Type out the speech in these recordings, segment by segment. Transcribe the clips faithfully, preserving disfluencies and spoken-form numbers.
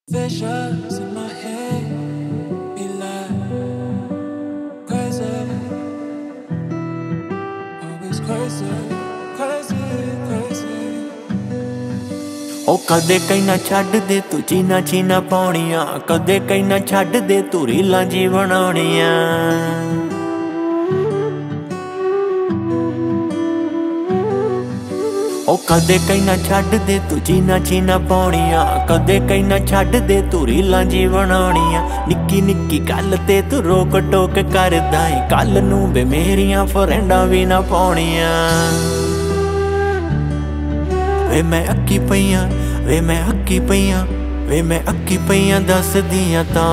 Visions in my head be like crazy, always crazy, crazy, crazy. ओ कदे कहना छड्ड दे तू चीना चीना पाउणियां, कदे कहना छड्ड दे तू रीलां जी बनाउणियां। ओ कदे कहना छड्ड दे तू चीना चीना पाउणियां, कदे कहना छड्ड दे तू रीलां जी बनाउणियां। निक्की निक्की गल ते तू रोक टोक करदा ऐ, कल नूं वे मेरियां फ्रेंडां भी ना पाउणियां। वे मैं अक्की पईयां, वे मैं अक्की पईयां, वे मैं अक्की पईयां दसदियां तां।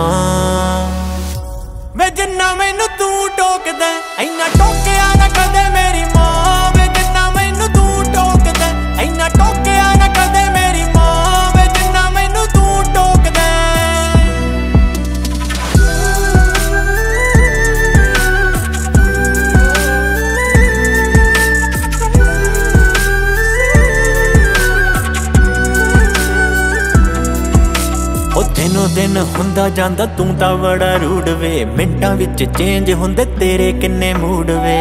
वे जिन्ना मैनू तू टोकदा इन्ना टोकिया ना कदे मेरी मां। वे जिन्ना मैनू तू टोकदा इन्ना टोकिया ना कदे मेरी मां। वे जिन्ना मैनू तू टोकदा। दिनों दिन हुंदा जांदा तू तां बड़ा रूड वे, मिंटां विच चेंज हुंदे तेरे किन्ने मूड वे।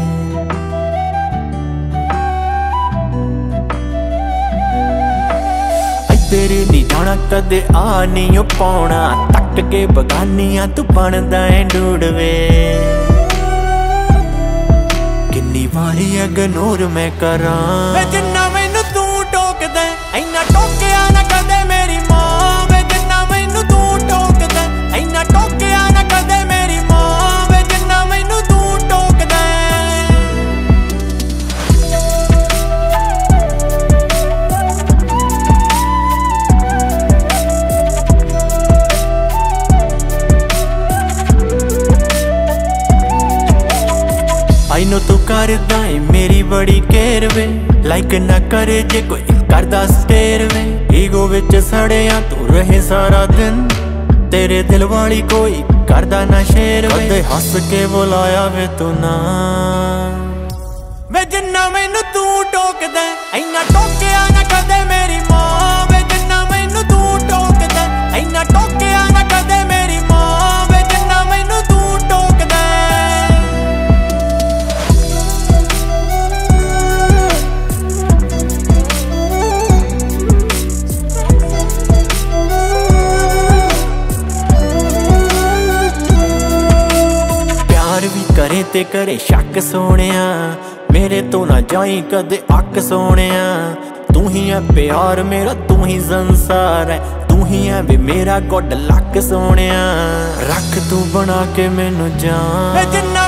तेरे नी जाना कदे आ नहीं पाउणा, तक के बगानियां तू बनदा ऐ डूड वे। किन्नी वारी इग्नोर मैं करां, वे जिन्ना मैनू तू टोकदा इन्ना टोकिया ना कदे मेरी मां। आई नो तू करदा है मेरी बड़ी केयर वे, लाइक ना करे जे कोई करदा स्टेयर वे। ईगो विच सड़िया तू रहे सारा दिन, तेरे दिल वाली कोई करदा ना शेर वे। कदे हस के बुलाया वे तू ना, वे जिन्ना मैनू तू टोकदा इन्ना टोकिया ना कदे मेरी मां। वे जिन्ना मैनू तू टोकदा इन्ना टोकिया ना कदे मेरी मां। वे जिन्ना मैनू तू टोकदा। भी करे ते करे शक सोनिया, मेरे तो ना जाई कदे अक सोनिया। तू ही है प्यार मेरा, तू ही संसार है, तू ही है वे मेरा गुड लक सोनिया। रख तू बना के मैनू जान।